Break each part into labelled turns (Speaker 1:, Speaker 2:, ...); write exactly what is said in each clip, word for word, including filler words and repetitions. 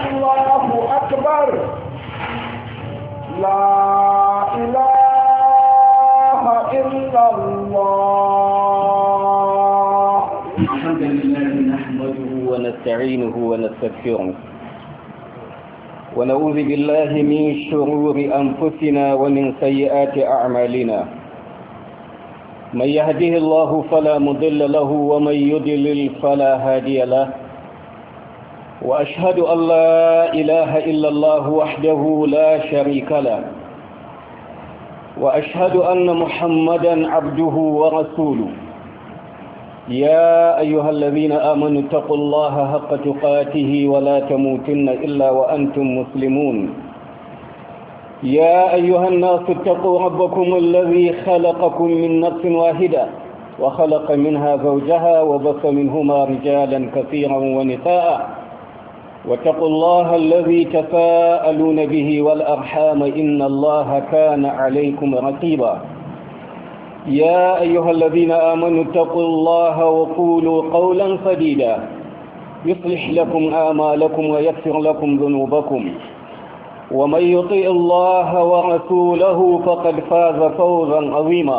Speaker 1: الله أكبر. لا إله إلا الله.
Speaker 2: الحمد لله نحمده ونستعينه ونستغفره ونعوذ بالله من شرور أنفسنا ومن سيئات أعمالنا. من يهده الله فلا مضل له ومن يضلل فلا هادي له. وأشهد أن لا إله إلا الله وحده لا شريك له. وأشهد أن محمدا عبده ورسوله. يا أيها الذين آمنوا اتقوا الله حق تقاته ولا تموتن إلا وأنتم مسلمون. يا أيها الناس اتقوا ربكم الذي خلقكم من نفس واحدة وخلق منها زوجها وبث منهما رجالا كثيرا ونساء. واتقوا الله الذي تساءلون به والأرحام إن الله كان عليكم رقيبا. يا أيها الذين آمنوا اتقوا الله وقولوا قولا سديدا يصلح لكم أعمالكم ويغفر لكم ذنوبكم. ومن يطع الله ورسوله فقد فاز فوزا عظيما.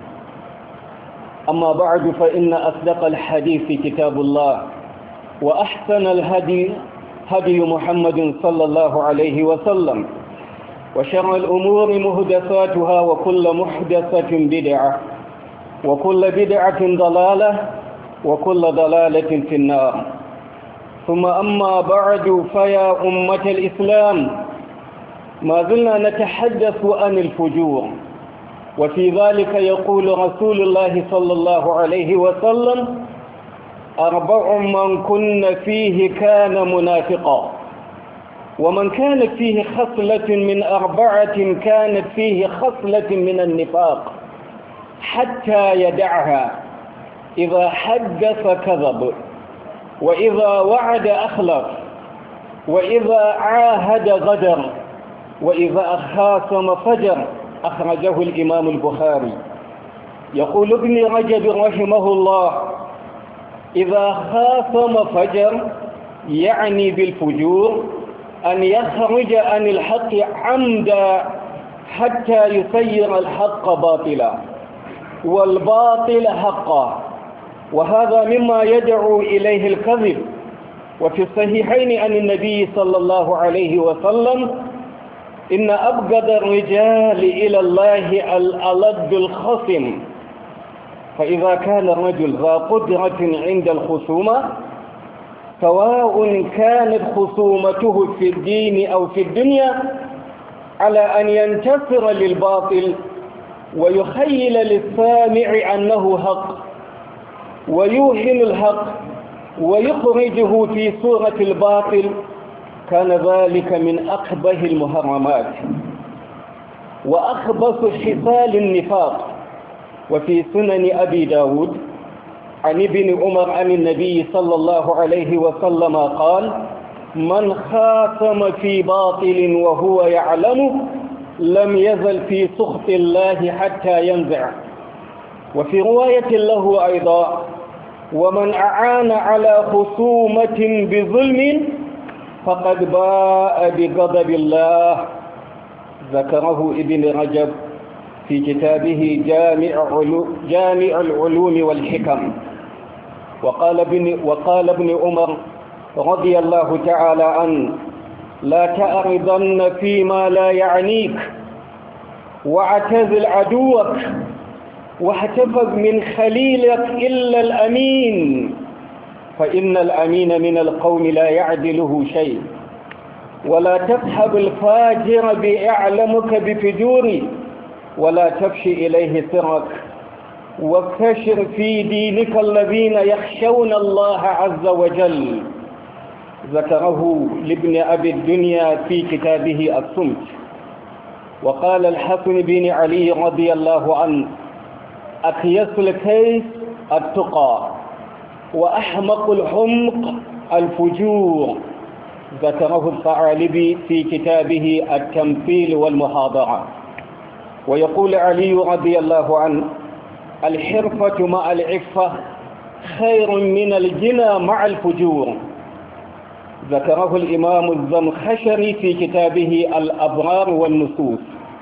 Speaker 2: أما بعد فإن أصدق الحديث كتاب الله وأحسن الهدي هدي محمد صلى الله عليه وسلم. وشر الأمور محدثاتها وكل محدثة بدعة وكل بدعة ضلالة وكل ضلالة في النار. ثم أما بعد فيا أمة الإسلام، ما زلنا نتحدث عن الفجور، وفي ذلك يقول رسول الله صلى الله عليه وسلم: أربع من كن فيه كان منافقا. ومن كانت فيه خصلة من أربعة كانت فيه خصلة من النفاق حتى يدعها: إذا حدث كذب، وإذا وعد أخلف، وإذا عاهد غدر، وإذا خاصم فجر. أخرجه الإمام البخاري. يقول ابن رجب رحمه الله: إذا خاصم فجر يعني بالفجور أن يخرج عن الحق عمدا حتى يسير الحق باطلا والباطل حقا، وهذا مما يدعو إليه الكذب. وفي الصحيحين عن النبي صلى الله عليه وسلم: إن أبغض الرجال إلى الله الألد الخصم. فإذا كان الرجل ذا قدرة عند الخصومة، سواء كانت خصومته في الدين أو في الدنيا، على أن ينتصر للباطل ويخيل للسامع أنه حق ويوهن الحق ويخرجه في صورة الباطل، كان ذلك من أقبح المحرمات وأخبث حصال النفاق. وفي سنن أبي داود عن ابن عمر عن النبي صلى الله عليه وسلم قال: من خاصم في باطل وهو يعلمه لم يزل في سخط الله حتى ينزع. وفي رواية له أيضا: ومن أعان على خصومة بظلم فقد باء بغضب الله. ذكره ابن رجب في كتابه جامع, علو جامع العلوم والحكم. وقال ابن, وقال ابن عمر رضي الله تعالى عنه: لا تعرضن فيما لا يعنيك، واعتزل عدوك، واحتفظ من خليلك إلا الأمين، فإن الأمين من القوم لا يعدله شيء. ولا تصحب الفاجر بأعلمك بفجوري، ولا تفشي إليه سرك، واكتشر في دينك الذين يخشون الله عز وجل. ذكره لابن أبي الدنيا في كتابه الصمت. وقال الحسن بن علي رضي الله عنه: أكيس الكيس التقى، وأحمق الحمق الفجور. ذكره الثعالبي في كتابه التمثيل والمحاضرة. ويقول علي رضي الله عنه: الحرفة مع العفة خير من الجنى مع الفجور. ذكره الإمام الزمخشري في كتابه الأبرار والنصوص.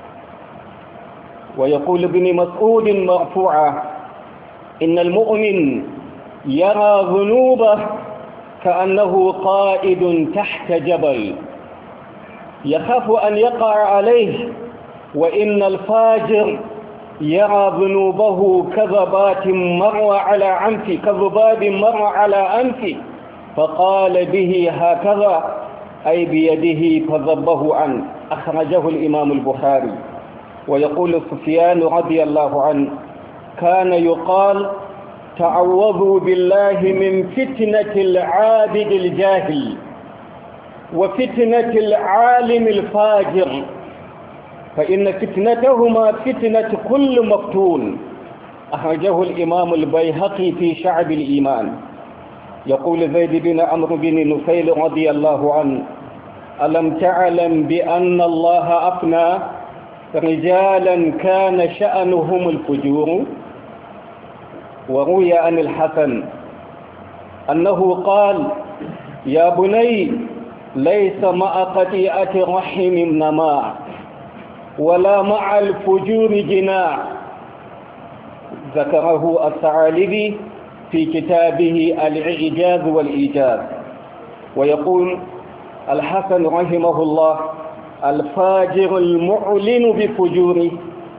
Speaker 2: ويقول ابن مسعود مرفوعا: إن المؤمن يرى ذنوبه كأنه قائد تحت جبل يخاف أن يقع عليه، وإن الفاجر يرى ذنوبه كذبات مر على أنفه كذباب مر على أنفه فقال به هكذا، أي بيده فذبه عنه. أخرجه الإمام البخاري. ويقول سفيان رضي الله عنه: كان يقال: تعوذوا بالله من فتنة العابد الجاهل وفتنة العالم الفاجر، فإن فتنتهما فتنة كل مفتون. أخرجه الإمام البيهقي في شعب الإيمان. يقول زيد بن عمرو بن نفيل رضي الله عنه: ألم تعلم بأن الله أفنى رجالا كان شأنهم الفجور؟ وروي عن الحسن أنه قال: يا بني، ليس مع قطيعة رحم نماء ولا مع الفجور جناع. ذكره الثعالبي في كتابه الإعجاز والإيجاز. ويقول الحسن رحمه الله: الفاجر المعلن بفجوره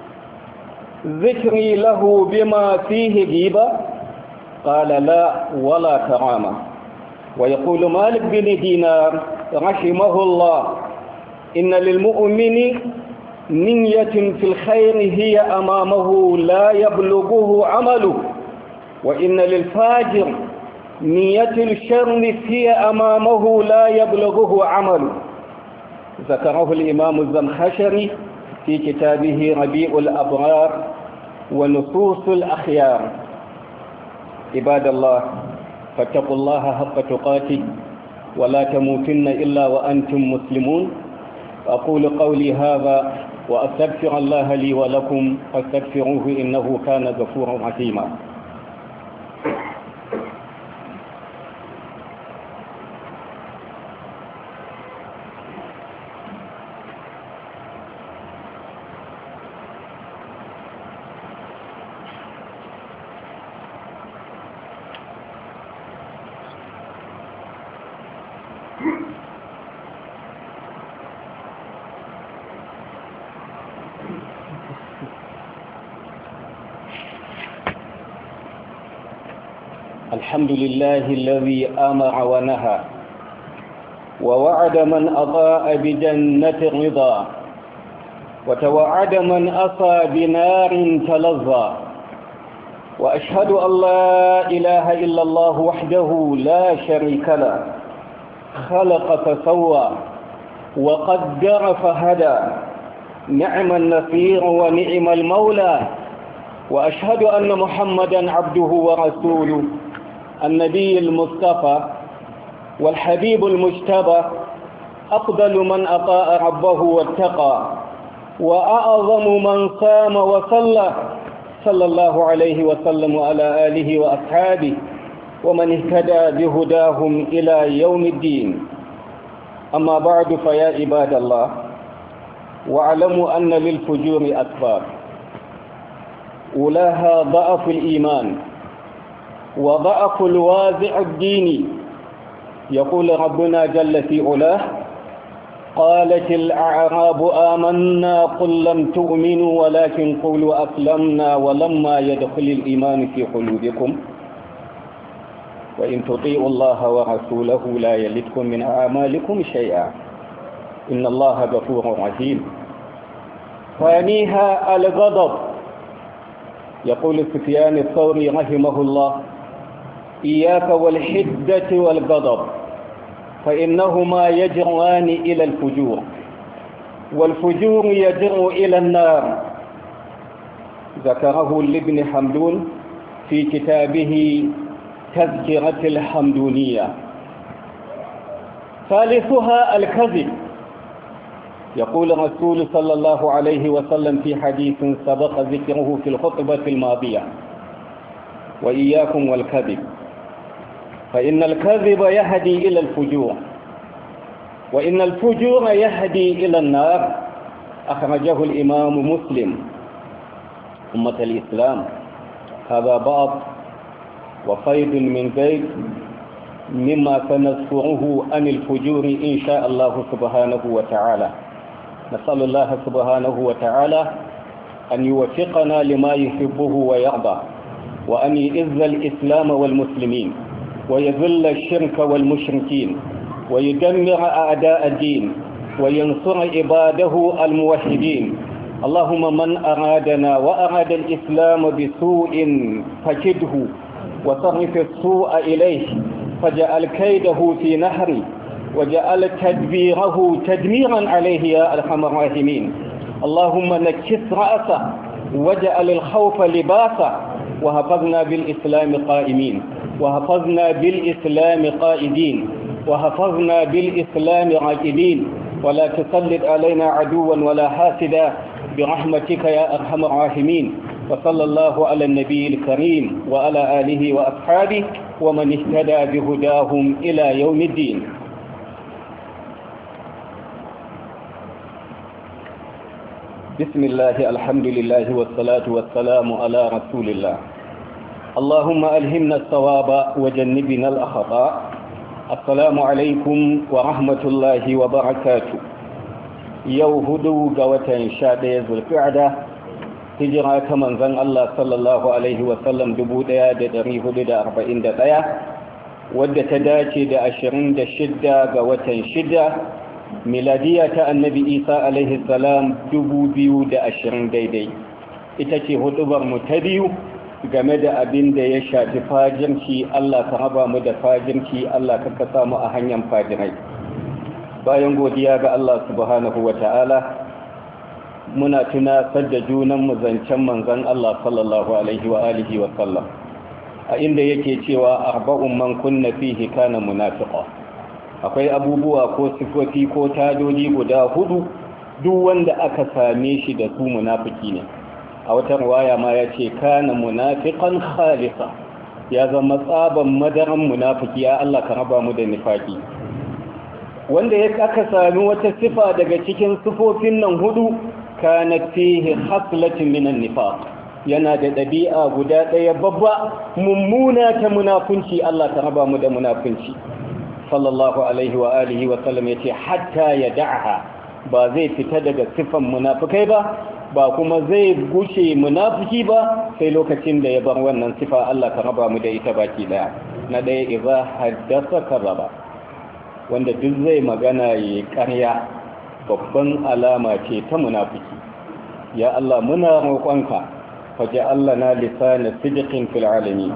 Speaker 2: ذكري له بما فيه غيبة؟ قال: لا ولا كرامة. ويقول مالك بن دينار رحمه الله: إن للمؤمن نية في الخير هي أمامه لا يبلغه عمله، وإن للفاجر نية الشر هي أمامه لا يبلغه عمله. ذكره الإمام الزمخشري في كتابه ربيع الأبرار ونصوص الأخيار. عباد الله، فاتقوا الله حق تقاته ولا تموتن إلا وأنتم مسلمون. أقول قولي هذا وأستغفر الله لي ولكم فاستغفروه إنه كان غفورا رحيما. الحمد لله الذي أمر ونهى ووعد من أطاع بجنة الرضا وتوعد من أصى بنار تلظى. وأشهد أن لا إله إلا الله وحده لا شريك له، خلق فسوى وقدر فهدى، نعم النصير ونعم المولى. وأشهد أن محمدا عبده ورسوله، النبي المصطفى والحبيب المجتبى، أفضل من أطاع ربه واتقى، وأعظم من صام وصلى، صلى الله عليه وسلم وعلى آله وأصحابه ومن اهتدى بهداهم إلى يوم الدين. أما بعد، فيا عباد الله، واعلموا أن للفجور أسباب، أولاها ضعف الإيمان وضعف الوازع الديني. يقول ربنا جل في علاه: قالت الأعراب آمنا قل لم تؤمنوا ولكن قولوا أسلمنا ولما يدخل الإيمان في قلوبكم وإن تطيعوا الله ورسوله لا يلدكم من أعمالكم شيئا إن الله غفور رحيم. ثانيها الغضب. يقول سفيان الثوري رحمه الله: إياك والحدة والغضب فإنهما يجران إلى الفجور، والفجور يجر إلى النار. ذكره لابن حمدون في كتابه تذكرة الحمدونية. ثالثها الكذب. يقول الرسول صلى الله عليه وسلم في حديث سبق ذكره في الخطبة الماضية: وإياكم والكذب فإن الكذب يهدي إلى الفجور وإن الفجور يهدي إلى النار. أخرجه الإمام مسلم. أمة الإسلام، هذا بعض وفيض من بيت مما سنذكره عن الفجور إن شاء الله سبحانه وتعالى. نسأل الله سبحانه وتعالى أن يوفقنا لما يحبه ويرضى، وأن يعز الإسلام والمسلمين، ويذل الشرك والمشركين، ويدمر أعداء الدين، وينصر عباده الموحدين. اللهم من أرادنا وأراد الإسلام بسوء فكده وصرف السوء إليه، فجعل كيده في نحره، وجعل تدبيره تدميرا عليه يا أرحم الراحمين. اللهم نكس رأسه وجعل الخوف لباسه، وحفظنا بالإسلام قائمين، وحفظنا بالإسلام قائدين، وحفظنا بالإسلام راكدين، ولا تسلط علينا عدوا ولا حاسدا برحمتك يا أرحم الراحمين. وصلى الله على النبي الكريم وعلى آله وأصحابه ومن اهتدى بهداهم إلى يوم الدين. بسم الله، الحمد لله، والصلاة والسلام على رسول الله. اللهم ألهمنا الصواب وجنبنا الأخطاء. السلام عليكم ورحمة الله وبركاته. yau hudu ga watan sha ɗaya zulfi'ada, hijira ta manzon Allah sallallahu alaihi wasallam dubu ɗaya da ɗari hudu da arba'in da ɗaya, wadda ta dace da ashirin da shidda ga watan shida, miladiya ta annabi Isa alaihi salam dubu biyu da ashirin daidai. Ita ce hudubar mu ta biyu game da abin da ya shafi fajirci. Allah ka raba mu da fajirci, Allah ka kasa mu a hanyar fajirai. Bayan godiya ga Allah subhanahu wa ta'ala, muna tunasar da junanmu zancen manzan Allah sallallahu alaihi wa alihi wa sallam, a inda yake cewa arba'un man kunna fihi kana munafiqa. Akwai abubuwa ko sifofi ko tadodi guda hudu, duk wanda aka same shi da su munafiki ne. A wata riwaya ma yace kana munafiqan khalisa, ya zama tsaban madaran munafiki. Ya Allah ka raba mu da nifaki. Wanda ya aka sami wata sifa daga cikin sifofin nan hudu, kanat fihi haslatun minan nifaq, yana da dabi'a guda daya babba mummuna ta munafunci. Allah ta raba mu da munafunci. Sallallahu alaihi wa alihi wa sallam yace hatta yad'aha, ba zai fita daga sifan munafikai ba, ba kuma zai gushe munafiki ba sai lokacin da ya bar wannan sifa. Allah ta raba mu da ita baki daya. Na daya, idza haddasa kadhaba, wanda duk zai magana ya ƙarya, babban alama ce ta munafiki. Ya Allah muna roƙonka, faj'al lana lisana sidqin fil alamin.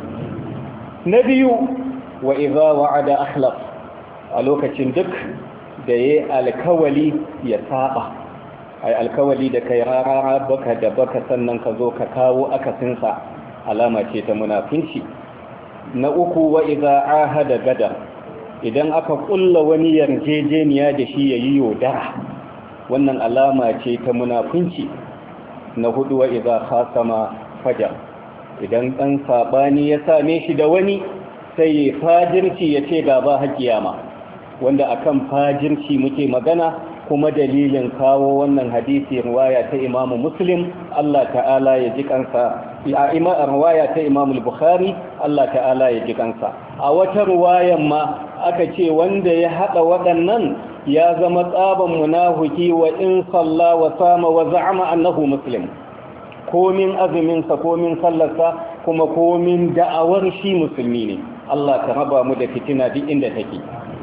Speaker 2: Na biyu, wa idza wa'ada akhlaf, a lokacin duk da yayi alkawali ya saba. Ai alkawali da kai rarara baka da baka sannan ka zo ka kawo akasinsa, alama ce ta munafinci. Na uku, wa idza ahada gadar, idan aka kulla wani yarjejeniya da shi ya yi yaudara, wannan alama ce ta munafunci. Na hudu, wa idza khasama fajar, idan dan sabani ya same shi da wani sai ya fajirci ya ce gaba har kiyama, wanda akan fajirci muke magana. Kuma dalilin kawo wannan hadisi riwaya ta Imam Muslim, Allah ta'ala ya ji kansa, ya ima riwaya ta Imam Bukhari, Allah ta'ala ya ji kansa. A wata riwayan ma aka ce wanda ya hada waɗannan ya zama tsaban munafiki, wa in salla wa sama wa za'ama annahu muslim, komin azumin sa komin sallarsa kuma komin da'awar shi musulmi ne. Allah ta raba mu da fitina duk inda take.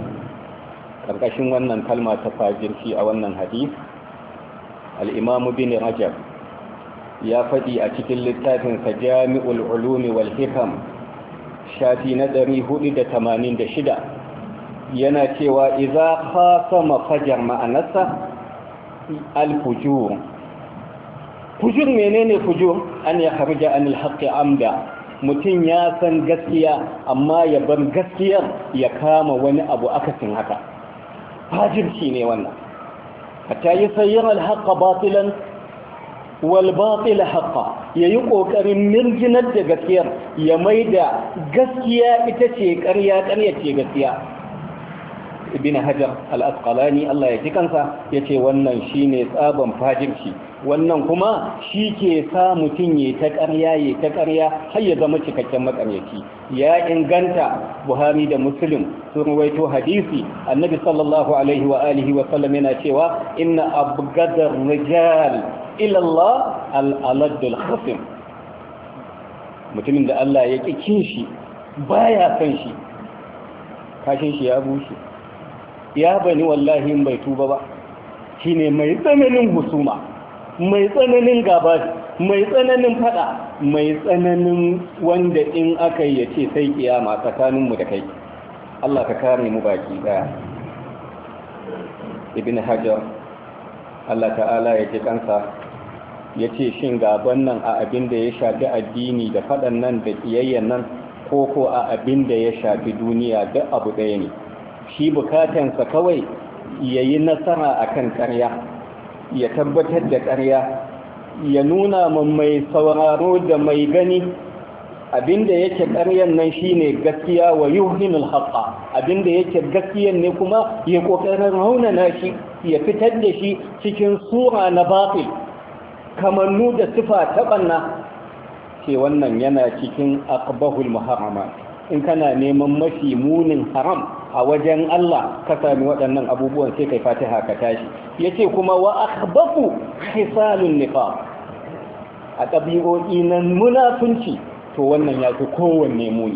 Speaker 2: Karkashin wannan kalma ta fajirci a wannan hadis, al-Imam Ibn Rajab ya faɗi a cikin littafinsa Jami'ul Ulumi wal Hikam, shafi na ɗari hudu da tamanin da shida, yana cewa idza khasama fajar, ma'anarsa al-fujur. Fujur menene fujur? An ya kharja anil haqqi amda, mutum ya san gaskiya amma ya bar gaskiyar ya kama wani abu akasin haka. Fajirci ne wannan. Hatta yi sayyar al-haqqa batilan wal batil haqqa, yayi kokarin mirginar da gaskiyar, ya maida gaskiya ita ce ƙarya, ƙarya ce gaskiya. ibn hajar al-asqalani Allah ya ji kansa yace wannan shine tsaban fajirci, wannan kuma shi ke sa mutum ya ta ƙarya ya ta ƙarya har ya zama cikakken makaryaci. Ya inganta Buhari da Muslim sun rawaito hadisi annabi sallallahu alaihi wa alihi wa sallam yana cewa inna abgadar rijal ila Allah al-aladul khasim, mutumin da Allah ya ƙi shi baya san shi, kashin shi ya bushe, ya bani wallahi in bai tuba ba shine mai tsananin husuma, mai tsananin gaba, mai tsananin fada, mai tsananin wanda in aka yi yace sai kiyama tsakaninmu da kai. Allah ka kare mu baki daya. Ibn Hajar Allah ta'ala ya ji kansa yace shin gaban nan a abin da ya shafi addini da fadan nan da kiyayyen nan ko ko a abin da ya shafi duniya duk abu ɗaya ne. Shi bukatansa kawai yayi nasara akan ƙarya, ya tabbatar da ƙarya, ya nuna min mai sauraro da mai gani abinda yake ƙaryan nan shine gaskiya wa yuhinul haqqa, abinda yake gaskiyan ne kuma ya kokarin raunana shi, ya fitar da shi cikin sura na batil, kamannu da sifa ta banna. ce wannan yana cikin aqbahul muharramat. In kana neman mafi munin haram a wajen Allah ka sami waɗannan abubuwan sai kai fatiha ka tashi. Yace kuma wa akhbafu hisalun nifaq, a ɗabi'o'i na munafunci to wannan ya fi kowanne muni.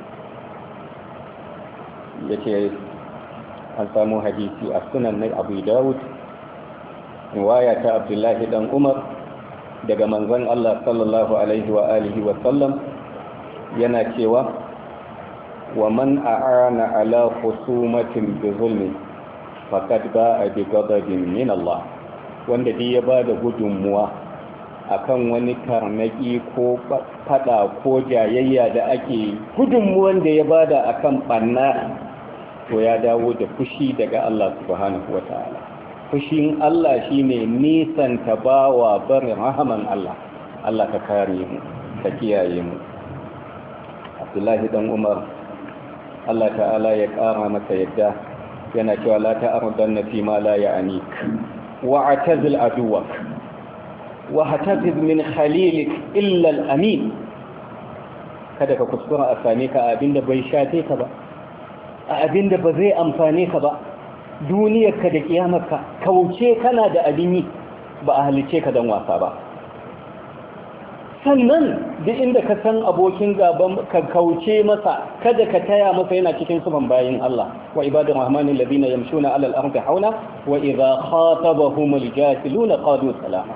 Speaker 2: Yace an samu hadisi a sunan na Abu Dawud riwaya ta Abdullahi dan Umar daga manzon Allah sallallahu alaihi wa alihi wa sallam yana cewa wa man a'ana ala khusumatin bi zulmi faqad ba'a bi ghadabin min Allah, wanda dai ya bada gudunmuwa akan wani tarnaki ko fada ko jayayya da ake, gudunmuwan da ya bada akan banna, to ya dawo da fushi daga Allah subhanahu wataala. Fushin Allah shine nisan tabawa barin rahaman Allah. Allah ka kare mu, ka kiyaye mu. Abdullahi dan Umar Allah ta'ala ya ƙara masa yadda yana cewa la ta'ardanna fi ma la ya'nik wa atazil aduwak wa hataziz min khalilik illa al-amin. Kada ka kuskura a same ka abinda bai shafe ka ba, a abinda ba zai amfane ka ba, duniyarka da kiyamarka, kauce kana da abin yi, ba a halice ka don wasa ba. Sannan duk inda ka san abokin gaban ka kauce masa, kada ka taya masa, yana cikin sufan bayin Allah. Wa ibadur rahmanil ladina yamshuna 'alal ardi hauna wa idha khatabahumul jahiluna qalu salama.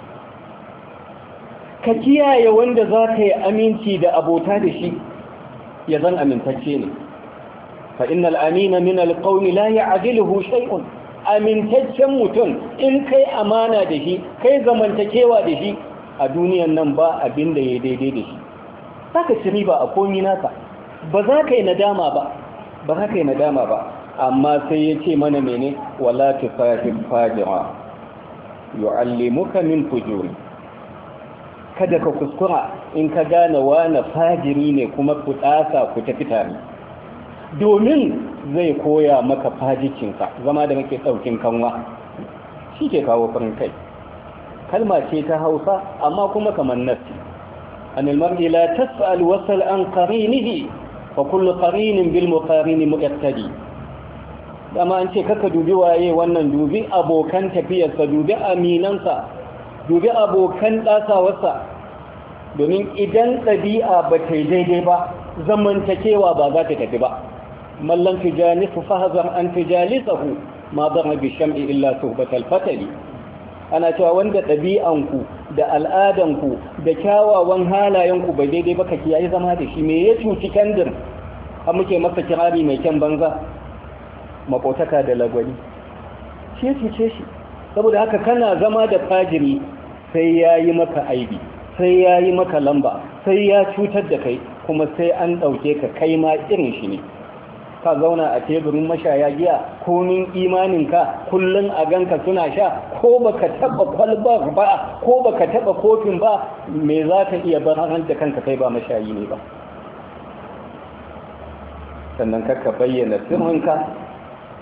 Speaker 2: Ka kiyaye wanda za ka yi aminci da abota da shi, ya zan amintacce ne. Fa innal amina min alqawmi la ya'diluhu shay'un. Amintaccen mutum in kai amana da shi, kai zamantakewa da shi, a duniyan nan ba abin da ya daidai da shi. Za ka ci riba a komi naka, ba za ka yi nadama ba, ba za ka yi nadama ba. Amma sai ya ce mana mene, wala tufahim fajira yu'allimuka min fujuri. Kada ka kuskura in ka gane wani fajiri ne kuma ku tsasa ku tafi tare, domin zai koya maka fajicinka. Zama da muke ɗaukin kanwa shi ke kawo farin kai. Kalma ce ta Hausa amma kuma kamar nafsi. Anil mar'i la tas'al wasal an qarinihi fa kullu qarinin bil muqarini muqtadi. Dama an ce kaka dubi waye wannan, dubi abokan tafiyarsa, dubi aminansa, dubi abokan dasawarsa. Domin idan ɗabi'a ba ta yi daidai ba, zamantakewa ba za ta tafi ba. Mallan tujanisu fahazar an tujalisahu ma dara bi sham'i illa suhbatal fatali. Ana cewa wanda ɗabi'anku da al'adanku da kyawawan halayenku bai daidai ba, ka kiyaye zama da shi. Me ya cuci kandir har muke masa kirari mai kyan banza, makotaka da lagwani? Shi ya cuce shi. Saboda haka kana zama da fajiri sai ya yi maka aibi, sai ya yi maka lamba, sai ya cutar da kai, kuma sai an ɗauke ka kai ma irin shi ne. Ka zauna a teburin mashaya giya, komin imaninka kullum a ganka suna sha, ko baka taba kwalbar ba, ko baka taba kofin ba, me za ka iya barar da kanka kai ba mashayi ne ba. Sannan ka bayyana sirrinka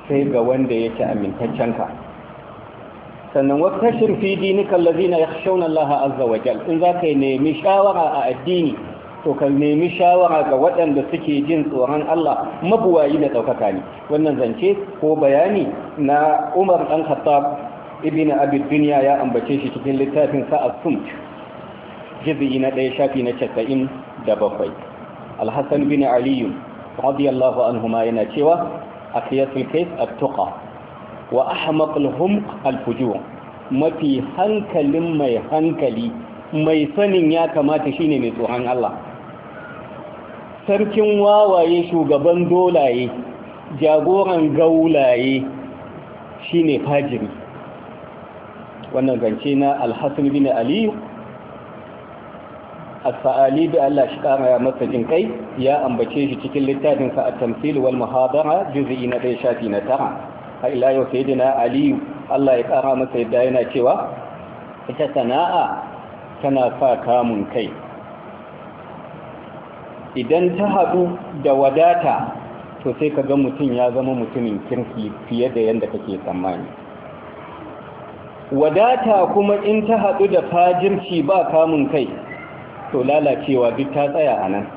Speaker 2: sai ga wanda yake amintaccenka. Sannan wata shirfi dinika allazina yakhshawna Allah azza wa jal, in zaka nemi shawara a addini to ka nemi shawara ga waɗanda suke jin tsoron Allah mabuwayi da ɗaukaka ne. Wannan zance ko bayani na Umar ɗan Khattab ibn Abi Dunya ya ambace shi cikin littafin sa As-Sumt juz'i na ɗaya shafi na casa'in da bakwai. Al-Hasan bin Ali radiyallahu anhuma yana cewa aqiyatul kays at-tuqa wa ahmaqul humq al-fujur, mafi hankalin mai hankali mai sanin ya kamata shine mai tsoron Allah. Sarkin wawaye, shugaban dolaye, jagoran gaulaye shine fajiri. Wannan gance na Al-Hasan bin Ali As-Sa'ali da Allah shi kara masa jin kai ya ambace shi cikin littafin sa At-Tamthil wal Muhadara juz'i na ɗaya shafi na tara. Har ila yau sayyidina Ali Allah ya kara masa yadda yana cewa ita sana'a tana sa kamun kai. Idan ta haɗu da wadata to sai ka ga mutum ya zama mutumin kirki fiye da yadda kake tsammani. Wadata kuma in ta haɗu da fajirci ba kamun kai to lalacewa duk ta tsaya a nan.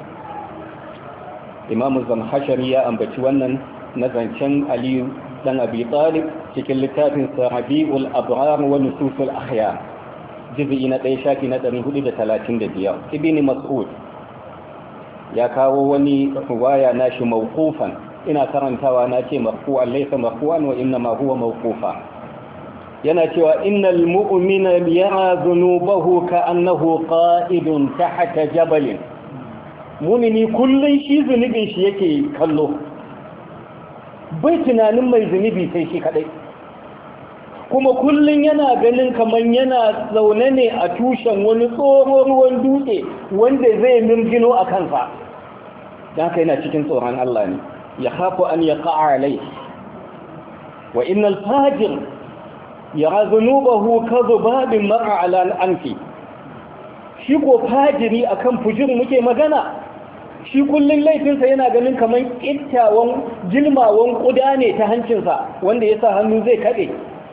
Speaker 2: Imamu Zamhashari ya ambaci wannan na zancen Aliyu dan Abi Talib cikin littafin Rabi'ul Abrar wa Nususul Akhyar juz'i na ɗaya shafi na ɗari hudu da talatin da biyar. Ibn Mas'ud ya kawo wani riwaya nashi mawqufan, ina karantawa na ce marfu'an laysa marfu'an wa inna ma huwa mawqufa. Yana cewa innal mu'mina yara dhunubahu ka'annahu qa'idun tahta jabalin. Mu'mini kullun shi zunubin shi yake kallo, bai tunanin mai zunubi sai shi kadai, kuma kullun yana ganin kaman yana zaune ne a tushen wani tsohon ruwan dutse wanda zai mirgino a kansa. Dan haka yana cikin tsoron Allah ne, ya khafu an yaqa'a alai. Wa innal fajir yara zunubahu kadhubabin mar'a ala anfi. Shi ko fajiri akan fujir muke magana, shi kullun laifinsa yana ganin kaman kittawan jilmawan kuda ne ta hancinsa wanda yasa hannu zai kade.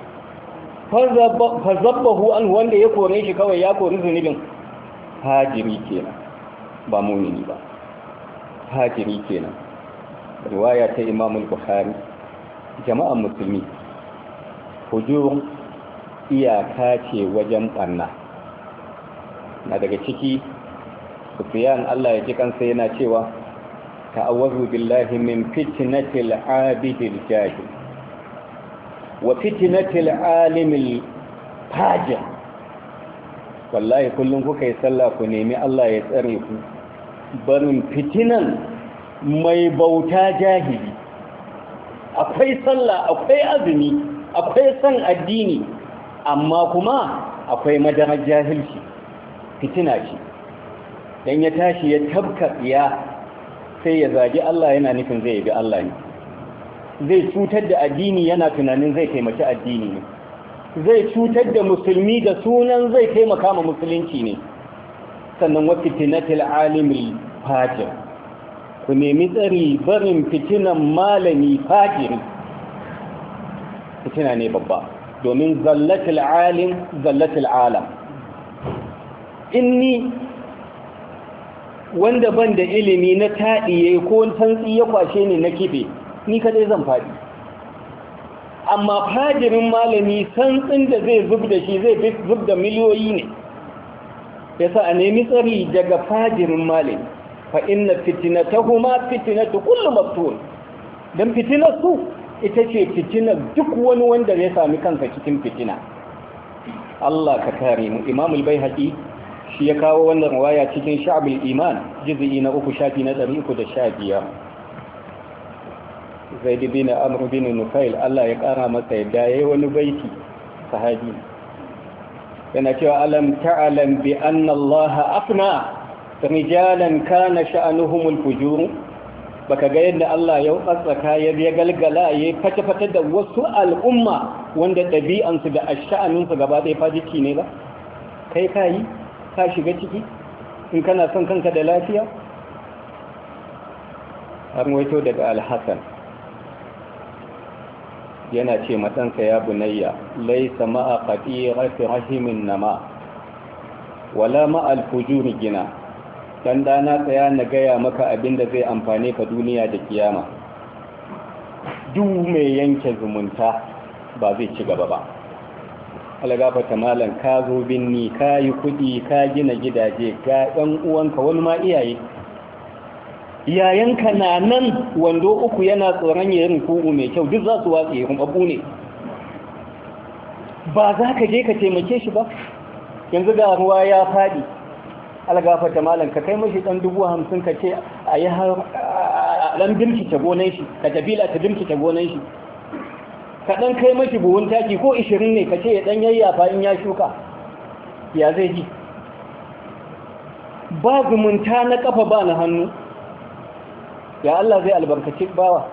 Speaker 2: Fazabbahu an wanda ya kore shi kawai ya kori zunubin. Fajiri kenan ba mu'mini ba, fajiri kenan. Riwaya ta Imam al-Bukhari. Jama'an musulmi, hujur iyaka ce wajen ɓanna. Na daga ciki Sufyan Allah ya ji kansa yana cewa ta'awwazu billahi min fitnatil abidil jahil wa fitnatil alimil fajir. Wallahi kullum kuka yi sallah ku nemi Allah ya tsare ku barin fitinan mai bauta jahili. Akwai sallah, akwai azumi, akwai san addini, amma kuma akwai madarar jahilci. Fitina ce, dan ya tashi ya tabka tsiya sai ya zagi Allah yana nufin zai yabi Allah ne, zai cutar da addini yana tunanin zai taimaki addini ne, zai cutar da musulmi da sunan zai taimaka ma musulunci ne. Sannan wa fitnatil alimil fajir, ku nemi tsari barin fitinan malami fajiri. Fitina ne babba, domin zallatul alim zallatul alam. Inni wanda ban da ilimi na taɗiye ko tantsi ya kwashe ni na kife, ni kadai zan faɗi. Amma fajirin malami santsin da zai zub da shi zai zub da miliyoyi ne. Yasa a nemi tsari daga fajirin malami. Fa inna fitnatahuma fitnatu kullu maftun. Dan fitinar su ita ce fitinar duk wani wanda ya sami kansa cikin fitina. Allah ka kare mu. Imam al-Baihaqi shi ya kawo wannan riwaya cikin Sha'bul Iman juz'i na uku shafi na ɗari uku da sha biyar. Zaid bin Amr bin Nufail Allah ya kara masa yadda yayi wani baiti sahabi. Yana cewa alam ta'lam bi anna Allah afna rijalan kana sha'anuhumul fujur. Baka ga yadda Allah ya tsatsaka ya biya galgala ya fata-fata da wasu al'umma wanda ɗabi'ansu da ash'aninsu gaba ɗaya fajiki ne ba? Kai ka yi? Ka shiga ciki? In kana son kanka da lafiya? An waito daga Al-Hassan yana ce matansa ya bunayya laysa ma'a qatirati rahimin nama wala ma'al fujuri gina dan dana tsaya na gaya maka abinda zai amfane ka duniya da kiyama. Duk mai yanke zumunta ba zai ci gaba ba. Algafata malan ka zo binni ka yi kudi ka gina gidaje ga ɗan uwanka wani ma iyaye yayanka na nan wando uku yana tsoron yayin ku'u mai kyau duk za su watsi ya kuma ne ba za ka je ka taimake shi ba. Yanzu ga ruwa ya faɗi algafata malan ka kai mashi ɗan dubu hamsin ka ce a yi ɗan dimkice gonan shi ka tafila ta dimkice gonan shi ka ɗan kai mashi buhun taki ko ishirin ne ka ce ya ɗan yayyafa in ya shuka ya zai ji. Ba zumunta na ƙafa ba na hannu ya Allah zai albarkaci bawa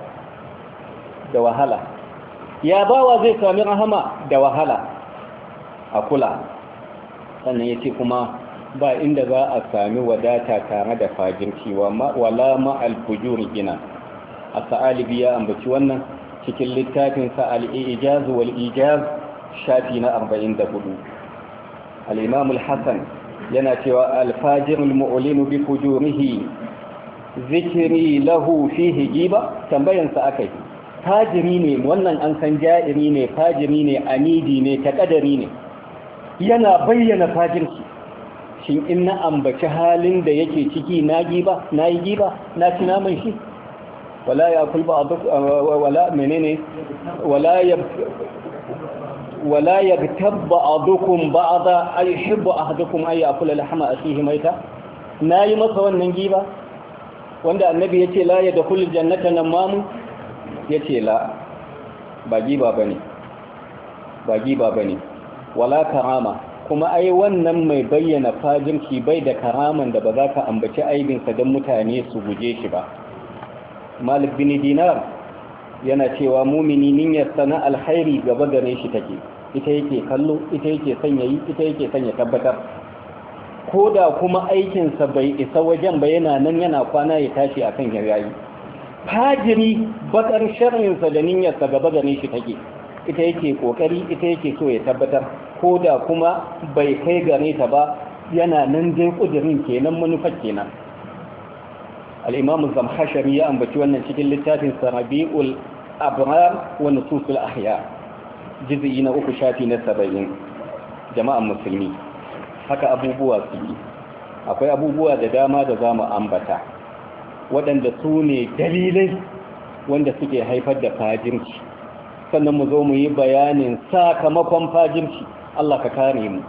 Speaker 2: da wahala, ya bawa zai sami rahama da wahala. A kula sannan ya ce kuma ba inda za a sami wadata tare da fajirci wala ma'al fujuri gina. A sa'alibi ya ambaci wannan cikin littafinsa al'ijaz wal ijaz shafi na arba'in da hudu. Al-Imam al-Hassan yana cewa al-fajirul mu'linu bi fujurihi zikiri lahu fihi giba. Tambayansa akai fajiri ne wannan an san ja'iri ne fajiri ne anidi ne takadari ne yana bayyana fajirci. Shin in na ambaci halin da yake ciki na giba na yi giba na ci naman shi wala ya kulba wala menene wala ya wala yagtabba ahadukum ba'da ay yuhibbu ahadukum ay yakula lahma akhihi maita. Nayi masa wannan giba wanda annabi yace la yadkhul jannata namam yace la ba giba bane ba giba bane wala karama kuma ai wannan mai bayyana fajirci bai da karaman da ba za ka ambaci aibinsa don mutane su guje shi ba. Malik bin Dinar yana cewa mumini niyyar sana alkhairi gaba gare shi take, ita yake kallo, ita yake sanya yi, ita yake sanya tabbatar. Ko da kuma aikinsa bai isa wajen ba yana nan yana kwana ya tashi akan yayi. Fajiri bakar sharrinsa da niyyarsa gaba gare shi take, ita yake kokari, ita yake so ya tabbatar. Ko da kuma bai kai gare ta ba yana nan dai kudirin kenan manufar kenan. Al-Imam Az-Zamkhashari ya ambaci wannan cikin littafin Sarabiul Abrar wa Nususul Ahya juz'i na uku shafi na saba'in. Jama'an musulmi haka abubuwa su yi, akwai abubuwa da dama da zamu ambata waɗanda su ne dalilai wanda suke haifar da fajirci, sannan mu zo mu yi bayanin sakamakon fajirci. Allah ka kare mu.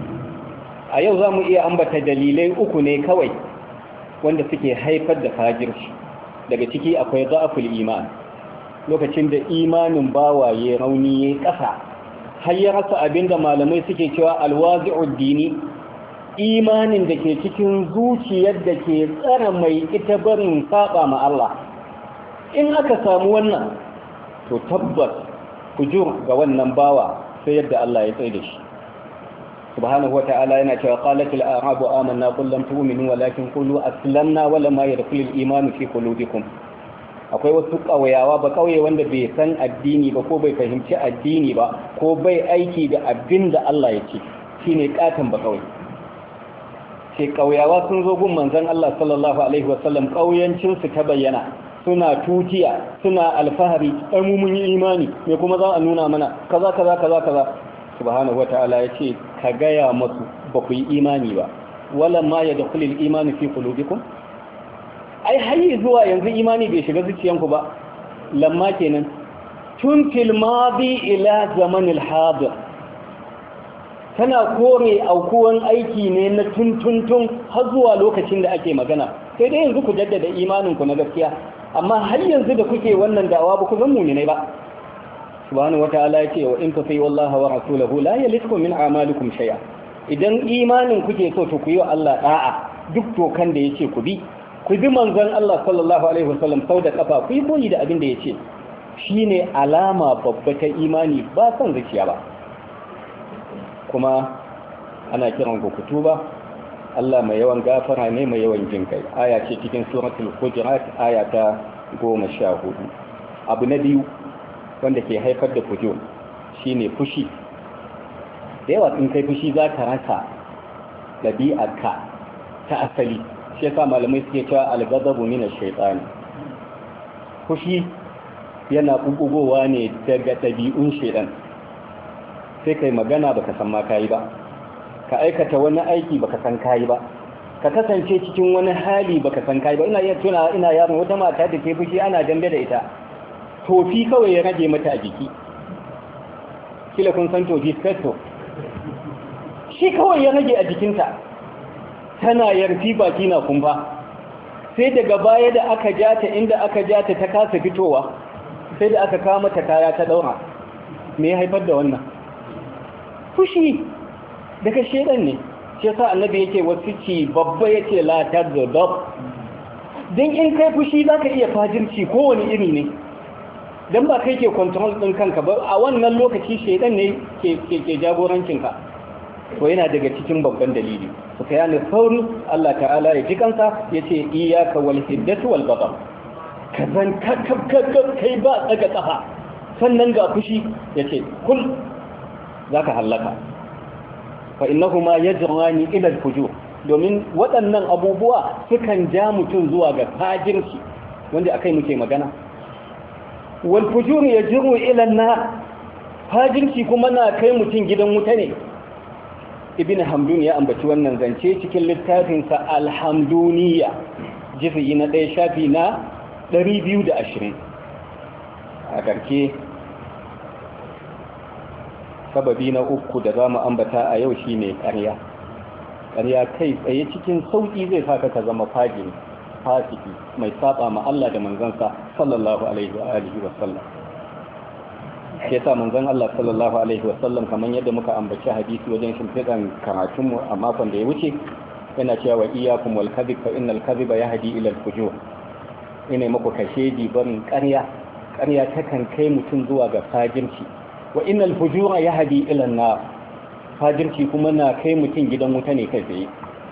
Speaker 2: A yau za mu iya ambata dalilai uku ne kawai wanda suke haifar da fajirci. Daga ciki akwai za'aful iman, lokacin da imanin bawaye rauni ya ƙasa har ya rasa abinda malamai suke cewa alwazi'ud dini, imanin da ke cikin zuciyar da ke tsara mai ita barin saba ma Allah. In aka samu wannan to tabbas kujur ga wannan bawa sai yadda Allah ya tsaye da shi. Subhanahu wata'ala yana cewa qalatil a'rabu amanna qul lam tu'minu walakin qulu aslamna wa lamma yadkhulul imanu fi qulubikum. Akwai wasu kauyawa ba kauye wanda bai san addini ba ko bai fahimci addini ba ko bai aiki da abin da Allah ya ce, shine katan ba kauye. Sai kauyawa sun zo gun manzon Allah sallallahu alaihi wasallam, kauyancin su ta bayyana, suna tutiya, suna alfahari, ai mu mun yi imani, me kuma za a nuna mana kaza kaza kaza kaza. Subhanahu wata'ala ya ce ka gaya masu ba ku yi imani ba, walamma ya da kulil imani fi qulubikum. Ai hayi zuwa yanzu imani bai shiga zuciyanku ba, lamma kenan tun fil madi ila zamanil hadir, tana kore aukuwan aiki ne na tuntuntun har zuwa lokacin da ake magana. Sai dai yanzu ku jaddada imaninku na gaskiya, amma har yanzu da kuke wannan da'awa ba ku zan mu'minai ba. Subhanahu wata'ala ya ce wa in tafi wallahi wa rasulahu la yalitkum min a'malikum shay'a. Idan imanin kuke so to ku yi wa Allah da'a, duk tokan da yace ku bi, ku bi manzon Allah sallallahu alaihi wasallam sau da kafa, ku yi koyi da abin da yace. Shine alama babba ta imani, ba san zuciya ba. Kuma ana kiran ku kutuba, Allah mai yawan gafara ne mai yawan jinkai. Aya ce cikin suratul Hujurat aya ta goma sha hudu. Abu na biyu wanda ke haifar da fujur shine fushi. Da yawa in kai fushi za ka rasa ɗabi'arka ta asali, shi yasa malamai suke cewa al-ghadabu min ash-shaytan. Fushi yana bugugowa ne daga ɗabi'un shaytan. Sai kai magana baka san ma kai ba, ka aikata wani aiki baka san kai ba, ka kasance cikin wani hali baka san kai ba. Ina iya tuna ina yaron wata mata da ke fushi ana dambe da ita, tofi kawai ya rage mata a jiki. Kila kun san tofi skato, shi kawai ya rage a jikinta, tana yarfi baki na kumfa. Sai daga baya da aka jata inda aka jata ta kasa fitowa, sai da aka kawo mata kaya ta daura. Me ya haifar da wannan? Fushi daga shedan ne. Shi yasa annabi yake wasu ci babba yake la taghdab. Dan in kai fushi zaka iya fajirci kowane iri ne, dan ba kai ke control din kanka ba. A wannan lokaci shedan ne ke ke jagorancin ka. To yana daga cikin babban dalili. Sufyan al-Thawri Allah ta'ala ya ji kansa yace iyyaka wal hiddatu wal ghadab. Kazan kakkab kai ba daga kafa. Sannan ga fushi yace kul zaka halaka. Fa innahuma yajrani ila al-fujur. Domin waɗannan abubuwa sukan ja mutum zuwa ga fajirci wanda akai muke magana. Wal fujur yajru ila an-nar. Fajirci kuma na kai mutum gidan wuta ne. Ibn Hamdun ya ambaci wannan zance cikin littafinsa Al-Hamduniya, juz'i na ɗaya shafi na ɗari biyu da ashirin. A ƙarshe, sababi na uku da za mu ambata a yau shi ne ƙarya. Ƙarya kai tsaye cikin sauƙi zai saka ka zama fajiri, fasiki, mai saba ma Allah da manzansa sallallahu alaihi wa alihi wa sallam. Ke sa manzon Allah sallallahu alaihi wasallam kamar yadda muka ambaci hadisi wajen shimfiɗan karatunmu a makon da ya wuce, yana cewa iyyakum wal kadhib fa innal kadhiba yahdi ila al fujur. Ina muku kashedi barin ƙarya, ƙarya takan kai mutum zuwa ga fajirci. Wa innal fujura yahdi ila an-nar. Fajirci kuma na kai mutum gidan wuta ne kai tsaye.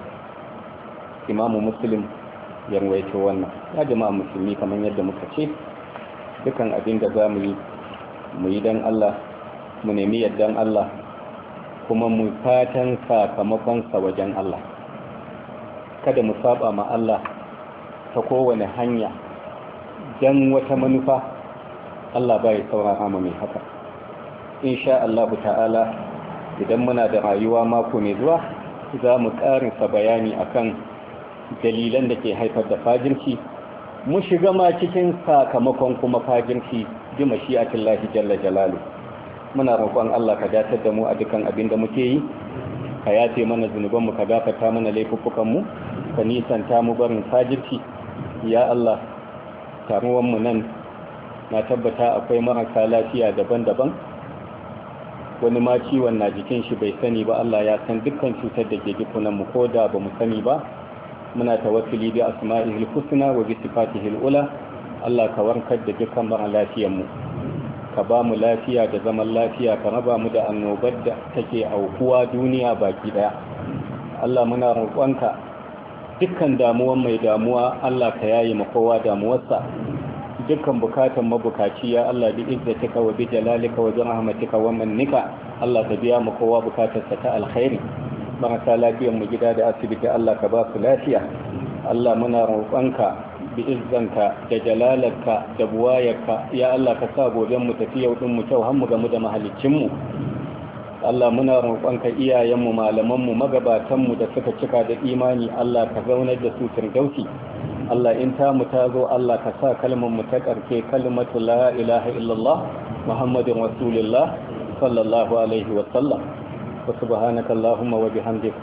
Speaker 2: Imamu Muslim ya rawaito wannan. Ya jama'a musulmi kamar yadda muka ce, dukan abin da zamu yi mu yi don Allah, mu nemi yardan Allah, kuma mu fatan sakamakonsa wajen Allah. Kada mu saba ma Allah ta kowane hanya don wata manufa. Allah bai saurara mu mai haka. Insha Allah ta'ala idan muna da rayuwa mako mai zuwa za mu ƙarinsa bayani akan dalilan da ke haifar da fajirci, mu shiga ma cikin sakamakon kuma fajirci bi mashi'atillahi jalla jalalu. Muna roƙon Allah ka datar da mu a dukan abin da muke yi, ka yafe mana zunubanmu, ka gafarta mana laifukan mu, ka nisanta mu barin fajirci. Ya Allah, taruwan mu nan na tabbata akwai marasa lafiya daban-daban, wani ma ciwon na jikin shi bai sani ba. Allah ya san dukkan cutar da ke jikunan mu, ko da ba mu sani ba. Muna tawassuli bi asma'ihil husna wa bi sifatihil ula. Allah ka warkar da dukkan mara lafiyanmu, ka ba mu lafiya da zaman lafiya, ka raba mu da annobar da take aukuwa duniya baki daya. Allah muna roƙonka dukkan damuwan mai damuwa Allah ka yaye mu kowa damuwarsa, dukkan bukatun mabukaci ya Allah bi izzatika wa bi jalalika wa bi rahmatika wa mannika Allah ka biya mu kowa bukatarsa ta alkhairi. Marasa lafiyan mu gida da asibiti Allah ka ba su lafiya. Allah muna roƙonka bi izzanka da jalalarka da buwayarka ya Allah ka sa goben mu tafi yau din mu kyau har mu gamu da mahaliccin mu. Allah muna roƙonka iyayen mu, malaman mu, magabatan mu da suka cika da imani Allah ka zaunar da su firdausi. Allah in ta mu ta zo Allah ka sa kalmar mu ta karke kalmatu la ilaha illallah muhammadin rasulullah sallallahu alaihi wa sallam. Wa subhanaka allahumma wa bihamdika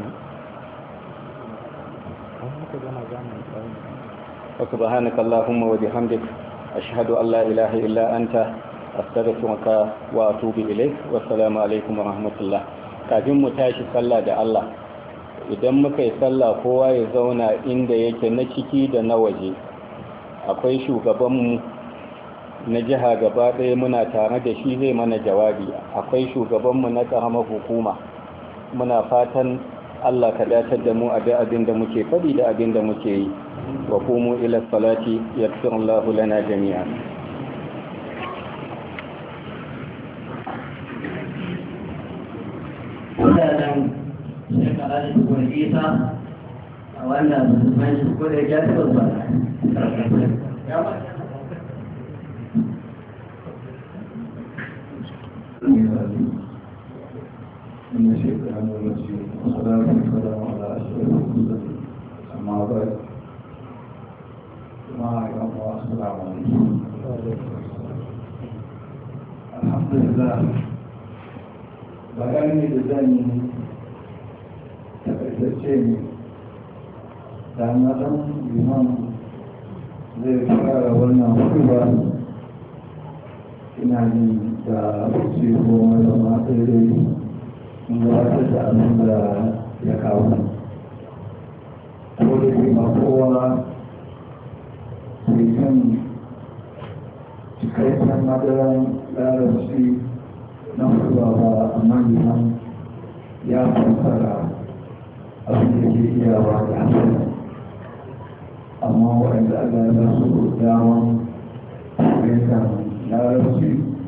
Speaker 2: وسبحانك اللهم وبحمدك أشهد أن لا إله إلا أنت أستغفرك وأتوب إليك والسلام عليكم ورحمة الله. kafin mu tashi sallah da Allah, idan muka yi sallah kowa ya zauna inda yake na ciki da na waje. Akwai shugabanmu na jiha gaba ɗaya muna tare da shi zai mana jawabi. Akwai shugabanmu na ƙaramar hukuma. Muna fatan Allah ka datar da mu a da abin da muke faɗi da abin da muke yi. وقوموا إلى الصلاة يغفر الله لنا جميعا.
Speaker 3: mutanen shekar alif isa a wannan musulman shi ko da ya ta ba
Speaker 4: من الشيطان الرجيم والصلاة والسلام على أشرف المرسلين أما بعد السلام عليكم. الحمد لله bayani da zan yi takaitacce ne da matan liman zai fara wannan hutuba ina yin da ce goma da masu rai gabatar da abin da ya kawo ko da ke makowa mai kan cikakken madaran larabci na hutuba ba amma liman ya fassara abin da ke iyawa da hankali amma waɗanda Allah ya su damar fahimtar larabci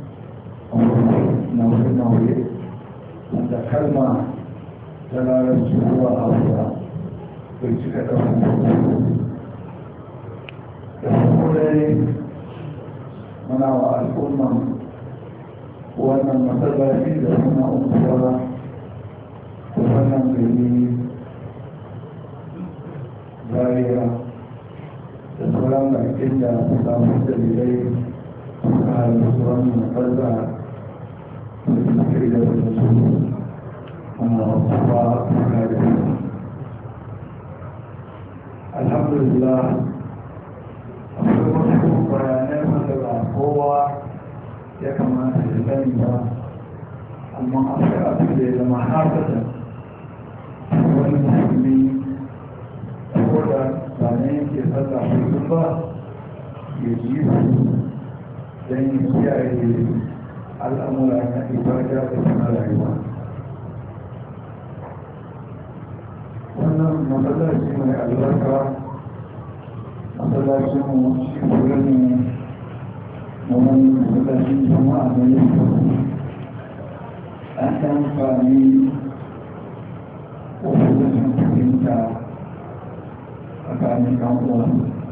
Speaker 4: na wuri na wuri wanda kalma ta larabci zuwa hausa bai cika ɗaukar da kuma dai muna wa al'umman wannan masallaci da suna unguwa da wannan gari zariya da sauran bakin da samun dalilai suka halittu wannan matsala da suke da wasu su ana wasu ba suka da alhamdulillah akwai wasu bayanai wanda ba kowa ya kamata ya sani ba amma akwai abin da ya zama hafata wani musulmi ko da ba ne yake sassa hudu ba ya ji su don yi kiyaye al'amura na ibada da suna rayuwa wannan matsalaci mai albarka matsalacin mu shi wurin ومن الذين عملوا أتنفعني وفلسهم انت أكانك الله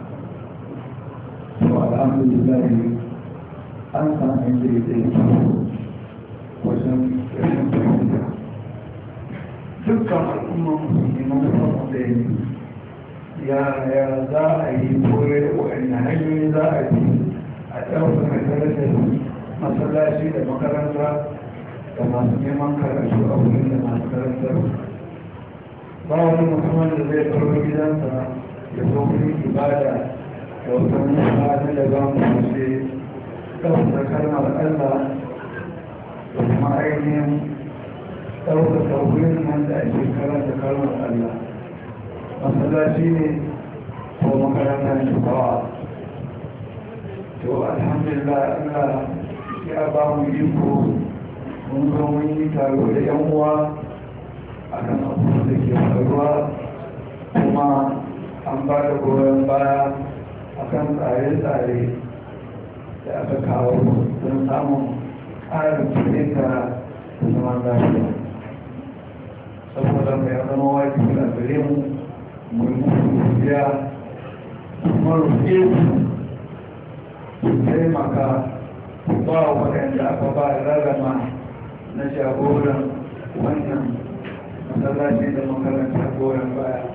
Speaker 4: والحمد لله أنت عندي ذلك وسم dukkan al'umman musulman farfaɗe ya ya za a yi kore wa'in hanyoyi za a yi a ɗaukar darajar masallaci da makaranta da masu neman karatu a wurin da masu karantar ba wani musamman da zai tsaro gidansa ya zo wurin ibada da wata nuna na da ba mu mace ɗaukar kalmar allah da kuma ainihin ɗaukar wurin nan da ake karanta kalmar allah masallaci ne ko makaranta ne ba to alhamdulillah Allah ya ba mu iko mun zo mun yi taro da yan uwa a kan abubuwan da ke faruwa kuma an ba da goyon baya a kan tsare-tsare da aka kawo don samun ƙarin cikinka da zaman lafiya saboda mai zama wajibi a gare mu mu yi musu biya kuma rufe su taimaka ba waɗanda aka ba rarrama na jagoran wannan masallaci da makaranta goyon baya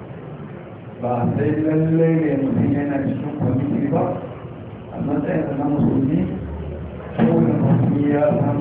Speaker 4: ba sai lallai ne mutum yana cikin kwamiti ba a matsayin na musulmi kowane musulmi ya san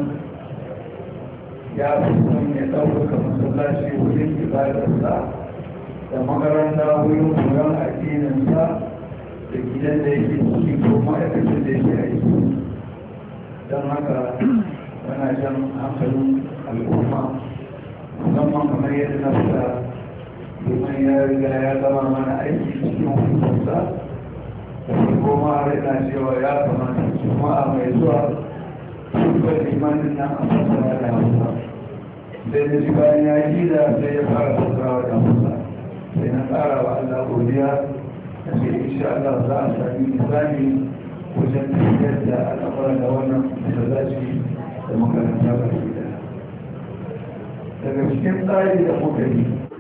Speaker 4: ya fi son ya ɗaukaka masallaci wurin ibadarsa da makaranta wurin koyon addininsa da gidan da yake ciki ko ma'aikacin da yake aiki don haka wana jan hankalin al'umma musamman kamar yadda na fita domin ya riga ya zama mana aiki cikin hukunsa da farko ma rina cewa ya kamata juma'a mai zuwa shugaban limanin nan a fassara da hausa sai da shi bayan ya yi da sai ya fara fassarawa da hausa sai na tsara wa allah godiya da ce insha Allah za a sami misali wajen tafiyar da al'amura da wannan masallaci da makaranta ba da gida daga daga cikin tsari da muka yi